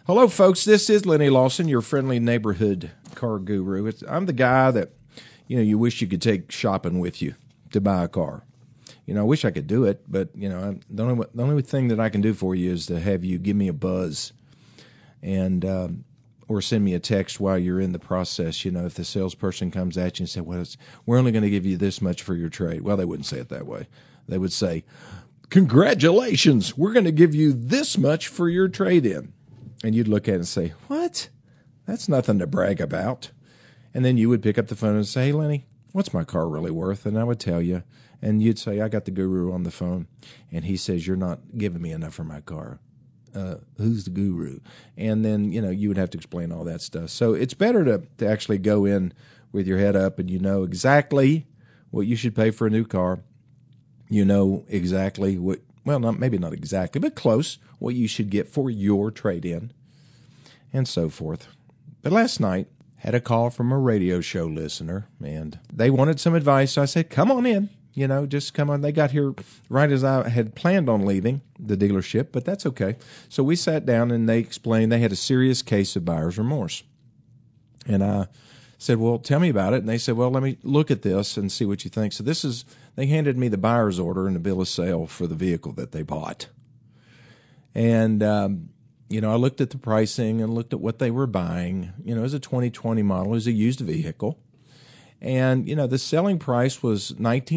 Hello, folks. This is Lenny Lawson, your friendly neighborhood car guru. I'm the guy that, you wish you could take shopping with you to buy a car. I wish I could do it, but, the only thing that I can do for you is to have you give me a buzz and or send me a text while you're in the process. If the salesperson comes at you and says, well, we're only going to give you this much for your trade. Well, they wouldn't say it that way. They would say, congratulations, we're going to give you this much for your trade-in. And you'd look at it and say, what? That's nothing to brag about. And then you would pick up the phone and say, hey, Lenny, what's my car really worth? And I would tell you. And you'd say, I got the guru on the phone. And he says, you're not giving me enough for my car. Who's the guru? And then, you would have to explain all that stuff. So it's better to actually go in with your head up and you know exactly what you should pay for a new car. You know exactly what, well, maybe not exactly, but close, what you should get for your trade-in and so forth. But last night, had a call from a radio show listener, and they wanted some advice. So I said, come on in. Just come on. They got here right as I had planned on leaving the dealership, but that's okay. So we sat down and they explained they had a serious case of buyer's remorse. And I said, well, tell me about it. And they said, well, let me look at this and see what you think. So they handed me the buyer's order and the bill of sale for the vehicle that they bought. And, I looked at the pricing and looked at what they were buying. It was a 2020 model. It was a used vehicle. And, the selling price was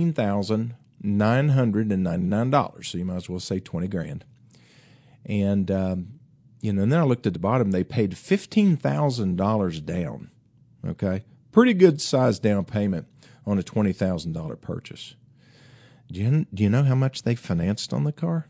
$19,999. So you might as well say $20,000. And, and then I looked at the bottom. They paid $15,000 down. Okay. Pretty good sized down payment on a $20,000 purchase. Do you know how much they financed on the car?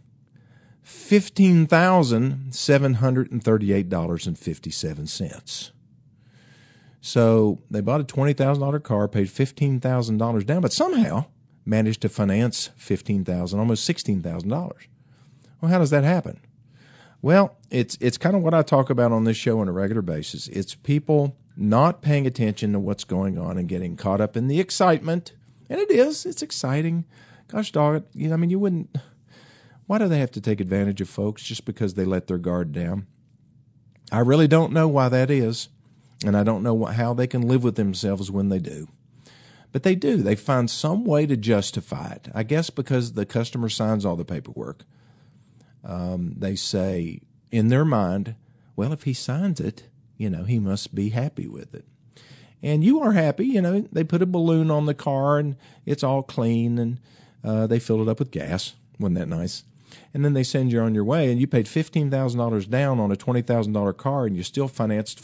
$15,738.57. So they bought a $20,000 car, paid $15,000 down, but somehow managed to finance $15,000, almost $16,000. Well, how does that happen? Well, it's kind of what I talk about on this show on a regular basis. It's people not paying attention to what's going on and getting caught up in the excitement. And it's exciting. Gosh dog it, you wouldn't. Why do they have to take advantage of folks just because they let their guard down? I really don't know why that is. And I don't know how they can live with themselves when they do. But they do. They find some way to justify it. I guess because the customer signs all the paperwork. They say in their mind, well, if he signs it, he must be happy with it. And you are happy. They put a balloon on the car and it's all clean and they fill it up with gas. Wasn't that nice? And then they send you on your way, and you paid $15,000 down on a $20,000 car, and you still financed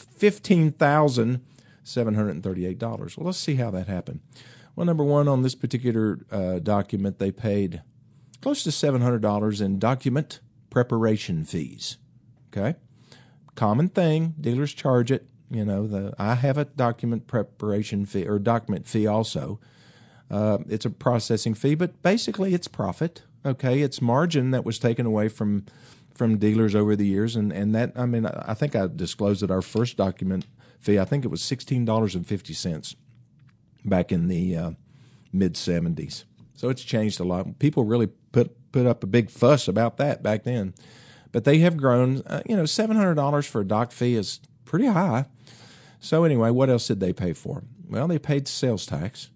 $15,738. Well, let's see how that happened. Well, number one, on this particular document, they paid close to $700 in document preparation fees. Okay? Common thing. Dealers charge it. I have a document preparation fee or document fee also. It's a processing fee, but basically it's profit. Okay, it's margin that was taken away from dealers over the years, and that, I think I disclosed that our first document fee, I think it was $16.50 back in the mid-'70s. So it's changed a lot. People really put up a big fuss about that back then. But they have grown. $700 for a doc fee is pretty high. So anyway, what else did they pay for? Well, they paid sales tax,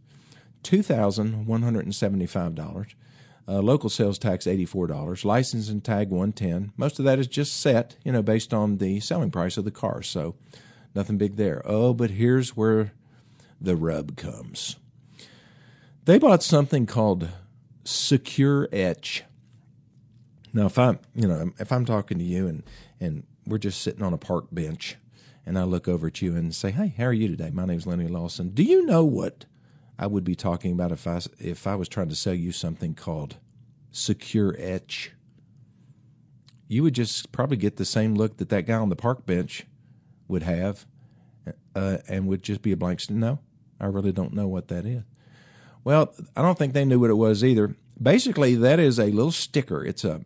$2,175. Local sales tax, $84. License and tag, $110. Most of that is just set, based on the selling price of the car. So nothing big there. Oh, but here's where the rub comes. They bought something called Secure Etch. Now, if I'm talking to you and we're just sitting on a park bench, and I look over at you and say, hey, how are you today? My name's Lenny Lawson. Do you know what I would be talking about if I was trying to sell you something called Secure Etch? You would just probably get the same look that guy on the park bench would have, and would just be a blank. No, I really don't know what that is. Well, I don't think they knew what it was either. Basically, that is a little sticker. It's a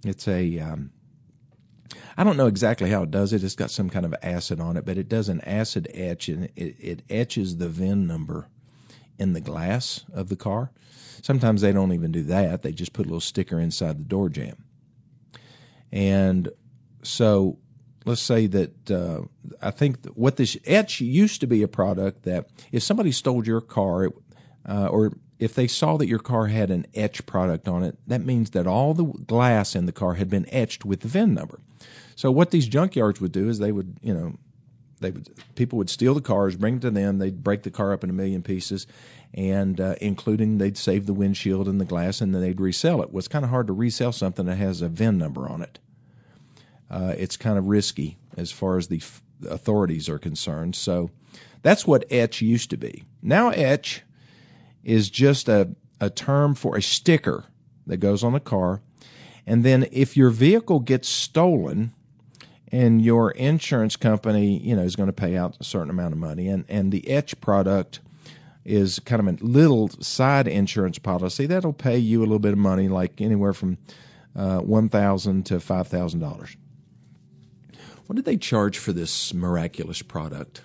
I don't know exactly how it does it. It's got some kind of acid on it, but it does an acid etch, and it etches the VIN number in the glass of the car. Sometimes they don't even do that. They just put a little sticker inside the door jamb. And so let's say that I think what this etch used to be a product that if somebody stole your car, or if they saw that your car had an etch product on it, that means that all the glass in the car had been etched with the VIN number. So what these junkyards would do is people would steal the cars, bring it to them, they'd break the car up in a million pieces, and including they'd save the windshield and the glass, and then they'd resell it. Well, it's kind of hard to resell something that has a VIN number on it. It's kind of risky as far as the authorities are concerned. So that's what etch used to be. Now etch is just a term for a sticker that goes on a car. And then if your vehicle gets stolen and your insurance company, is going to pay out a certain amount of money, and the etch product is kind of a little side insurance policy that'll pay you a little bit of money, like anywhere from $1,000 to $5,000. What did they charge for this miraculous product?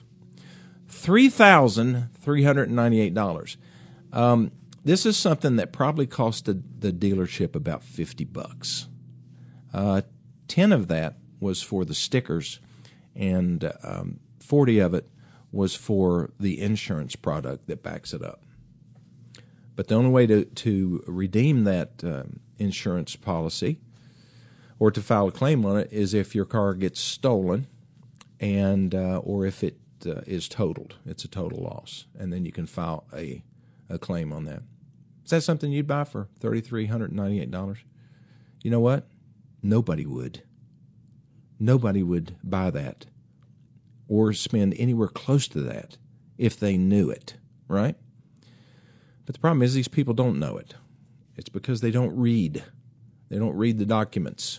$3,398. This is something that probably cost the dealership about $50. 10 of that was for the stickers, and 40 of it was for the insurance product that backs it up. But the only way to redeem that insurance policy or to file a claim on it is if your car gets stolen, and or if it is totaled. It's a total loss, and then you can file a claim on that. Is that something you'd buy for $3,398? You know what? Nobody would. Nobody would buy that or spend anywhere close to that if they knew it, right? But the problem is these people don't know it. It's because they don't read. They don't read the documents.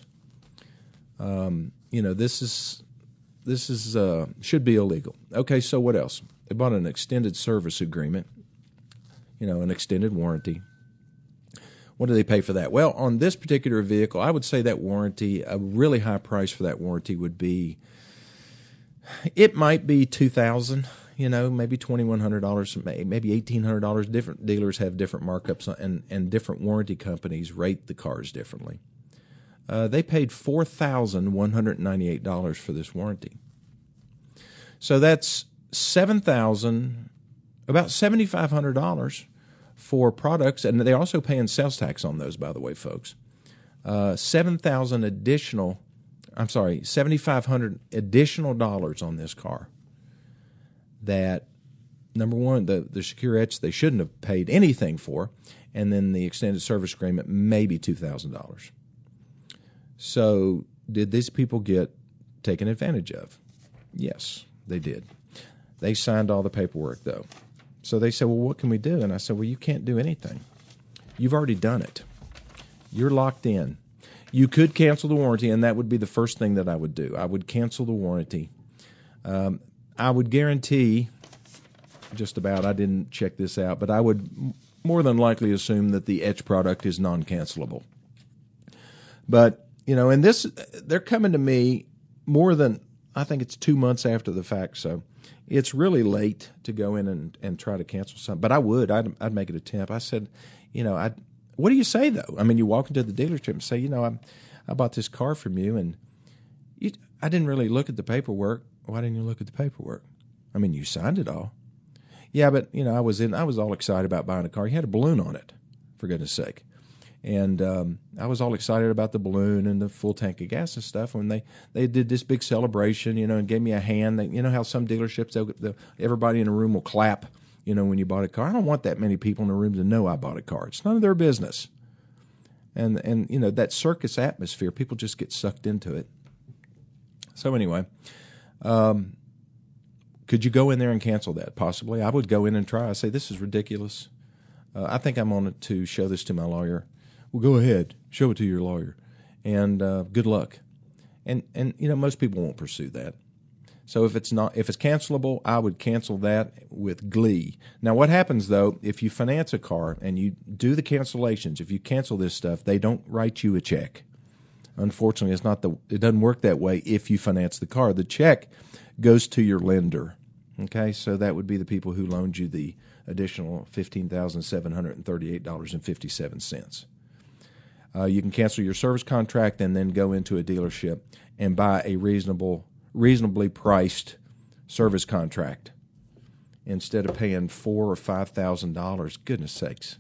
This is should be illegal. Okay, so what else? They bought an extended service agreement, an extended warranty. What do they pay for that? Well, on this particular vehicle, I would say that warranty, a really high price for that warranty would be, it might be $2,000, maybe $2,100, maybe $1,800. Different dealers have different markups, and different warranty companies rate the cars differently. They paid $4,198 for this warranty. So that's about $7,500 for products, and they're also paying sales tax on those, by the way, folks. $7,500 additional dollars on this car. That, number one, the secure etch they shouldn't have paid anything for, and then the extended service agreement, maybe $2,000. So did these people get taken advantage of? Yes, they did. They signed all the paperwork, though. So they said, well, what can we do? And I said, well, you can't do anything. You've already done it. You're locked in. You could cancel the warranty, and that would be the first thing that I would do. I would cancel the warranty. I would guarantee, just about, I didn't check this out, but I would more than likely assume that the etch product is non-cancelable. But, and this, they're coming to me more than, I think it's 2 months after the fact, so it's really late to go in and try to cancel something. But I'd make an attempt. I said, what do you say, though? I mean, you walk into the dealership and say, I bought this car from you, and I didn't really look at the paperwork. Why didn't you look at the paperwork? I mean, you signed it all. Yeah, but, I was all excited about buying a car. You had a balloon on it, for goodness sake. And I was all excited about the balloon and the full tank of gas and stuff when they did this big celebration, and gave me a hand. How some dealerships, everybody in the room will clap, when you bought a car. I don't want that many people in the room to know I bought a car. It's none of their business. And that circus atmosphere, people just get sucked into it. So anyway, could you go in there and cancel that? Possibly. I would go in and try. I say, this is ridiculous. I think I'm on it to show this to my lawyer. Well, go ahead, show it to your lawyer, and good luck. And most people won't pursue that. So if it's cancelable, I would cancel that with glee. Now, what happens though if you finance a car and you do the cancellations? If you cancel this stuff, they don't write you a check. Unfortunately, it doesn't work that way. If you finance the car, the check goes to your lender. Okay, so that would be the people who loaned you the additional $15,738.57. You can cancel your service contract and then go into a dealership and buy a reasonable reasonably priced service contract instead of paying $4,000 or $5,000. Goodness sakes!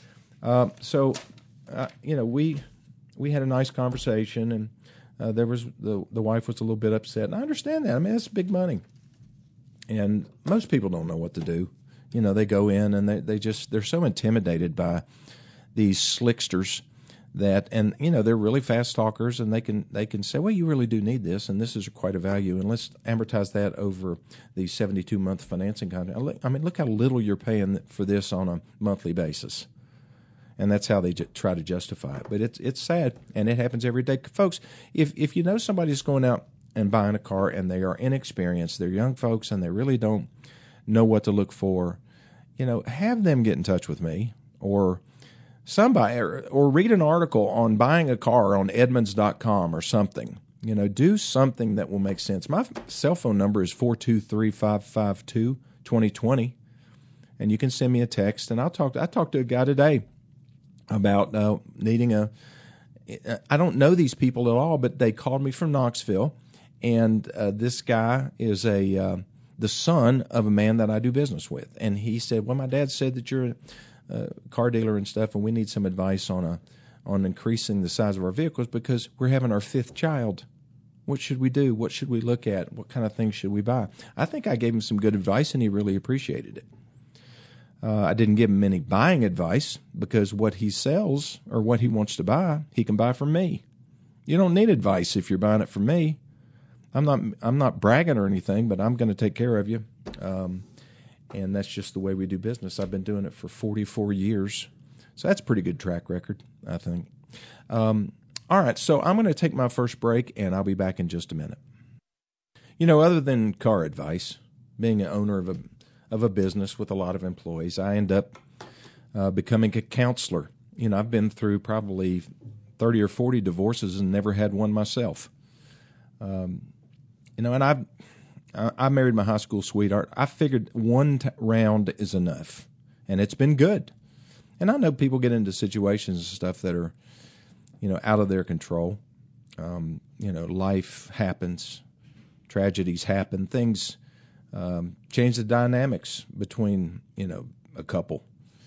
We had a nice conversation, and there was the wife was a little bit upset, and I understand that. I mean, that's big money, and most people don't know what to do. They go in and they're so intimidated by these slicksters and they're really fast talkers, and they can say, well, you really do need this, and this is quite a value, and let's amortize that over the 72-month financing contract. I mean, look how little you're paying for this on a monthly basis. And that's how they try to justify it. But it's sad, and it happens every day. Folks, if you know somebody's going out and buying a car and they are inexperienced, they're young folks, and they really don't know what to look for, have them get in touch with me or somebody, or read an article on buying a car on Edmunds.com or something. Do something that will make sense. My cell phone number is 423-552-2020, and you can send me a text, and I talked to a guy today about needing I don't know these people at all, but they called me from Knoxville, and this guy is the son of a man that I do business with, and he said, well, my dad said that you're a car dealer and stuff, and we need some advice on increasing the size of our vehicles because we're having our 5th child. What should we do? What should we look at? What kind of things should we buy? I think I gave him some good advice, and he really appreciated it. I didn't give him any buying advice because what he sells or what he wants to buy, he can buy from me. You don't need advice if you're buying it from me. I'm not bragging or anything, but I'm going to take care of you. And that's just the way we do business. I've been doing it for 44 years. So that's a pretty good track record, I think. All right, so I'm going to take my first break, and I'll be back in just a minute. Other than car advice, being an owner of a business with a lot of employees, I end up becoming a counselor. I've been through probably 30 or 40 divorces and never had one myself. And I married my high school sweetheart. I figured one round is enough, and it's been good. And I know people get into situations and stuff that are, out of their control. Life happens, tragedies happen, things change the dynamics between, a couple.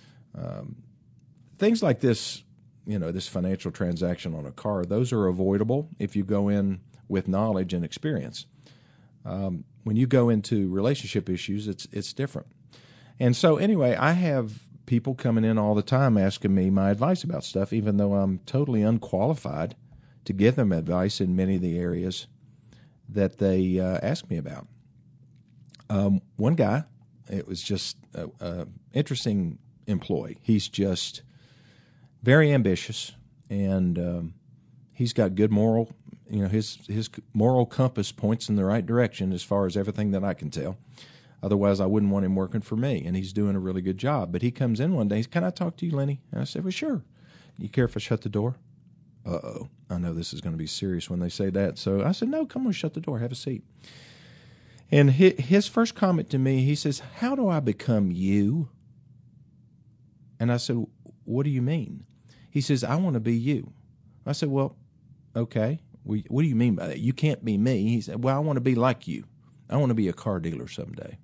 Things like this, this financial transaction on a car, those are avoidable if you go in with knowledge and experience. When you go into relationship issues, it's different. And so anyway, I have people coming in all the time asking me my advice about stuff, even though I'm totally unqualified to give them advice in many of the areas that they ask me about. One guy, it was just an interesting employee. He's just very ambitious, and he's got good moral. His moral compass points in the right direction as far as everything that I can tell. Otherwise, I wouldn't want him working for me, and he's doing a really good job. But he comes in one day, can I talk to you, Lenny? And I said, well, sure. You care if I shut the door? Uh-oh. I know this is going to be serious when they say that. So I said, no, come on, shut the door, have a seat. And his first comment to me, he says, how do I become you? And I said, what do you mean? He says, I want to be you. I said, well, okay. What do you mean by that? You can't be me. He said, well, I want to be like you. I want to be a car dealer someday.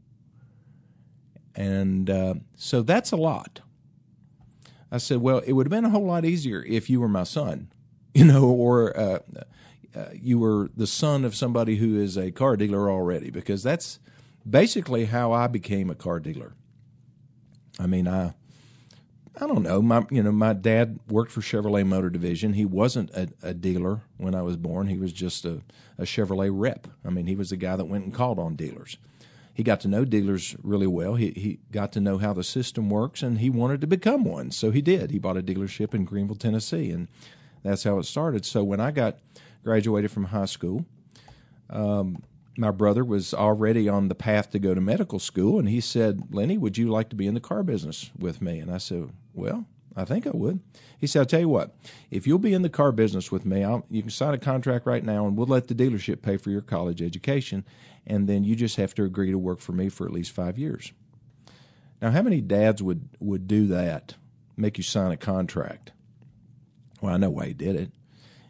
And so that's a lot. I said, well, it would have been a whole lot easier if you were my son, or you were the son of somebody who is a car dealer already, because that's basically how I became a car dealer. I mean, I don't know. My dad worked for Chevrolet Motor Division. He wasn't a dealer when I was born. He was just a Chevrolet rep. I mean, he was the guy that went and called on dealers. He got to know dealers really well. He got to know how the system works, and he wanted to become one. So he did. He bought a dealership in Greenville, Tennessee, and that's how it started. So when I graduated from high school, my brother was already on the path to go to medical school, and he said, Lenny, would you like to be in the car business with me? And I said, well, I think I would. He said, I'll tell you what, if you'll be in the car business with me, you can sign a contract right now, and we'll let the dealership pay for your college education, and then you just have to agree to work for me for at least 5 years. Now, how many dads would do that, make you sign a contract? Well, I know why he did it.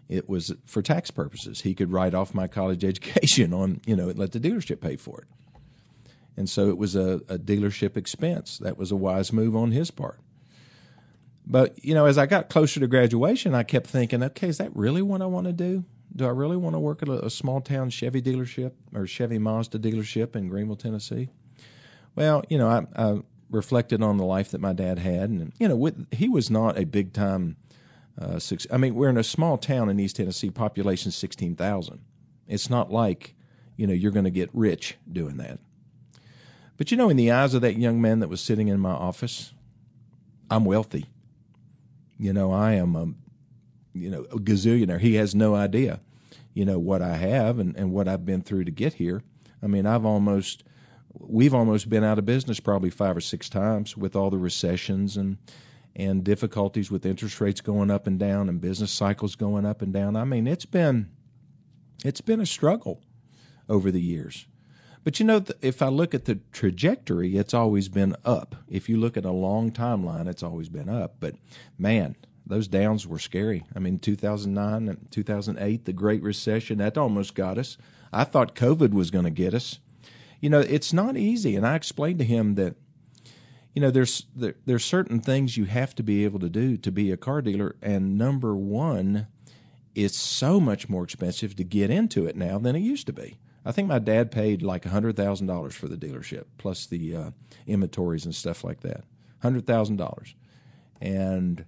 it was for tax purposes. He could write off my college education on, let the dealership pay for it. And so it was a dealership expense. That was a wise move on his part. But, as I got closer to graduation, I kept thinking, okay, is that really what I want to do? Do I really want to work at a small-town Chevy dealership or Chevy Mazda dealership in Greenville, Tennessee? Well, I reflected on the life that my dad had. And, he was not a big-time we're in a small town in East Tennessee, population 16,000. It's not like, you're going to get rich doing that. But, in the eyes of that young man that was sitting in my office, I'm wealthy. I am a gazillionaire. He has no idea, what I have and what I've been through to get here. I mean, we've almost been out of business probably 5 or 6 times with all the recessions and difficulties with interest rates going up and down and business cycles going up and down. I mean, it's been a struggle over the years. But, if I look at the trajectory, it's always been up. If you look at a long timeline, it's always been up. But, man, those downs were scary. I mean, 2009 and 2008, the Great Recession, that almost got us. I thought COVID was going to get us. It's not easy. And I explained to him that, there's certain things you have to be able to do to be a car dealer. And number one, it's so much more expensive to get into it now than it used to be. I think my dad paid like $100,000 for the dealership, plus the inventories and stuff like that. $100,000. And,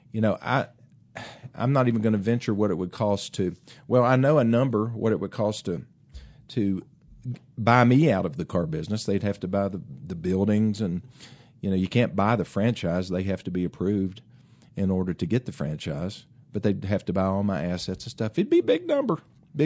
I'm not even going to venture what it would cost to, well, I know a number, what it would cost to buy me out of the car business. They'd have to buy the buildings and, you can't buy the franchise. They have to be approved in order to get the franchise. But they'd have to buy all my assets and stuff. It'd be a big number.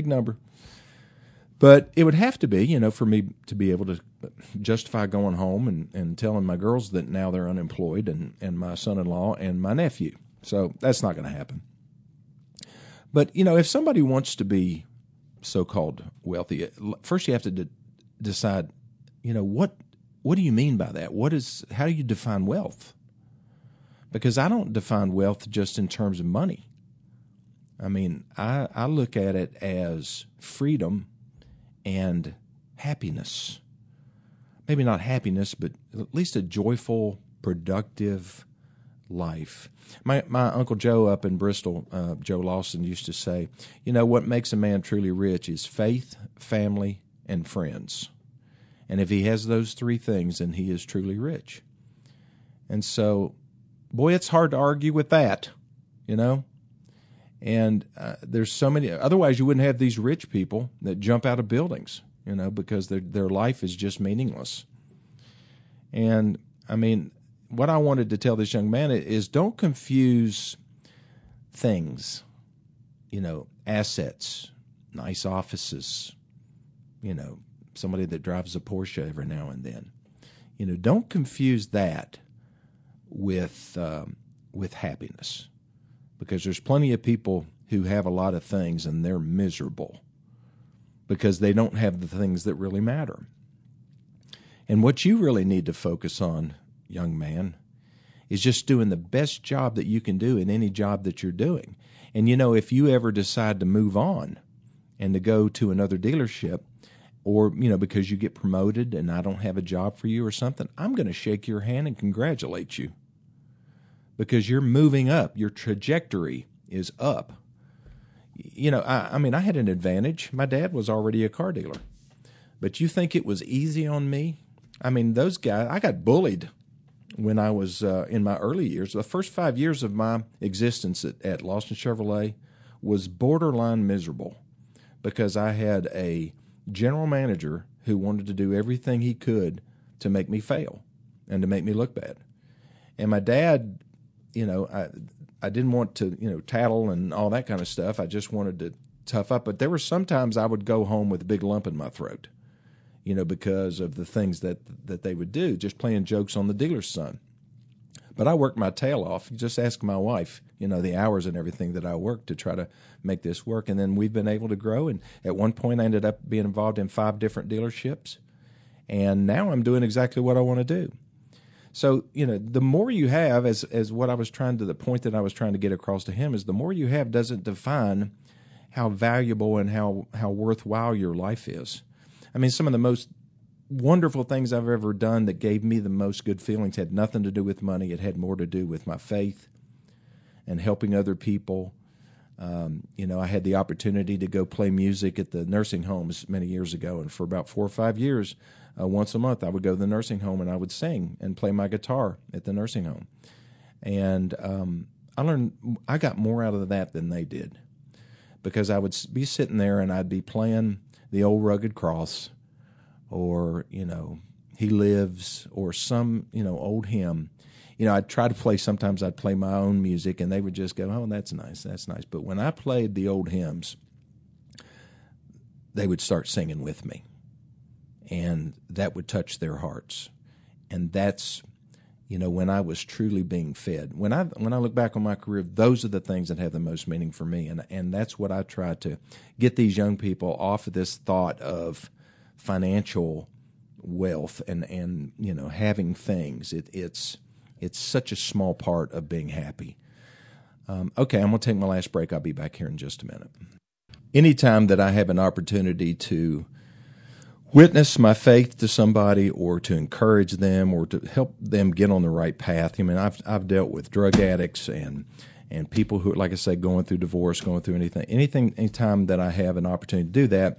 But it would have to be, for me to be able to justify going home and telling my girls that now they're unemployed and my son-in-law and my nephew. So that's not going to happen. But, if somebody wants to be so-called wealthy, first you have to decide, what do you mean by that? How do you define wealth? Because I don't define wealth just in terms of money. I mean, I look at it as freedom and happiness. Maybe not happiness, but at least a joyful, productive life. My Uncle Joe up in Bristol, Joe Lawson, used to say, what makes a man truly rich is faith, family, and friends. And if he has those 3 things, then he is truly rich. And so, boy, it's hard to argue with that, And there's so many. Otherwise, you wouldn't have these rich people that jump out of buildings, because their life is just meaningless. And I mean, what I wanted to tell this young man is don't confuse things, assets, nice offices, somebody that drives a Porsche every now and then. Don't confuse that with happiness. Because there's plenty of people who have a lot of things and they're miserable because they don't have the things that really matter. And what you really need to focus on, young man, is just doing the best job that you can do in any job that you're doing. And, if you ever decide to move on and to go to another dealership or, because you get promoted and I don't have a job for you or something, I'm going to shake your hand and congratulate you. Because you're moving up. Your trajectory is up. I had an advantage. My dad was already a car dealer. But you think it was easy on me? I mean, those guys, I got bullied when I was in my early years. The first 5 years of my existence at Lawson Chevrolet was borderline miserable because I had a general manager who wanted to do everything he could to make me fail and to make me look bad. And my dad, I didn't want to, tattle and all that kind of stuff. I just wanted to tough up. But there were sometimes I would go home with a big lump in my throat, because of the things that they would do, just playing jokes on the dealer's son. But I worked my tail off. Just ask my wife, the hours and everything that I worked to try to make this work. And then we've been able to grow. And at one point I ended up being involved in 5 different dealerships. And now I'm doing exactly what I want to do. So, the more you have, as what I was the point that I was trying to get across to him is the more you have doesn't define how valuable and how worthwhile your life is. I mean, some of the most wonderful things I've ever done that gave me the most good feelings had nothing to do with money. It had more to do with my faith and helping other people. I had the opportunity to go play music at the nursing homes many years ago, and for about 4 or 5 years, once a month, I would go to the nursing home and I would sing and play my guitar at the nursing home. And I got more out of that than they did, because I would be sitting there and I'd be playing the old Rugged Cross, or He Lives, or some old hymn. I'd try to play. Sometimes I'd play my own music, and they would just go, "Oh, that's nice, that's nice." But when I played the old hymns, they would start singing with me, and that would touch their hearts. And that's, when I was truly being fed. When I look back on my career, those are the things that have the most meaning for me, and that's what I try to get these young people off of this thought of financial wealth and having things. It's such a small part of being happy. Okay, I'm going to take my last break. I'll be back here in just a minute. Anytime that I have an opportunity to witness my faith to somebody, or to encourage them, or to help them get on the right path. I mean, I've dealt with drug addicts and people who, like I say, going through divorce, going through anytime that I have an opportunity to do that,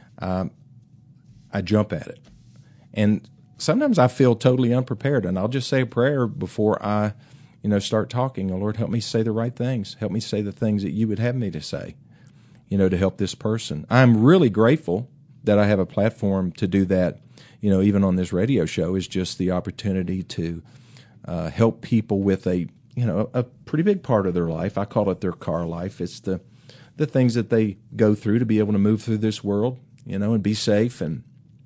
I jump at it. And sometimes I feel totally unprepared, and I'll just say a prayer before I, start talking. Oh, Lord, help me say the right things. Help me say the things that you would have me to say, to help this person. I'm really grateful that I have a platform to do that, even on this radio show, is just the opportunity to help people with a pretty big part of their life. I call it their car life. It's the things that they go through to be able to move through this world, and be safe, and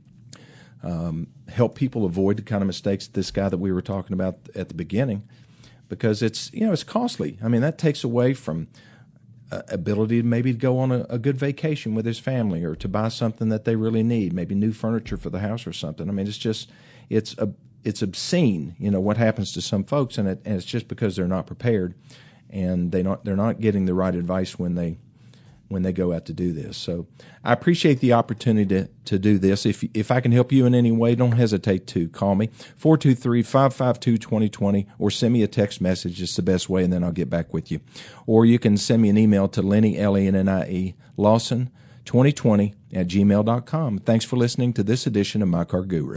help people avoid the kind of mistakes this guy that we were talking about at the beginning, because it's costly. I mean, that takes away from ability to maybe go on a good vacation with his family, or to buy something that they really need, maybe new furniture for the house or something. I mean, it's obscene, what happens to some folks, and it's just because they're not prepared, and they're not getting the right advice when they go out to do this. So I appreciate the opportunity to do this. If I can help you in any way, don't hesitate to call me, 423-552-2020, or send me a text message. It's the best way, and then I'll get back with you. Or you can send me an email to Lennie, Lennie, Lawson2020 @gmail.com. Thanks for listening to this edition of My Car Guru.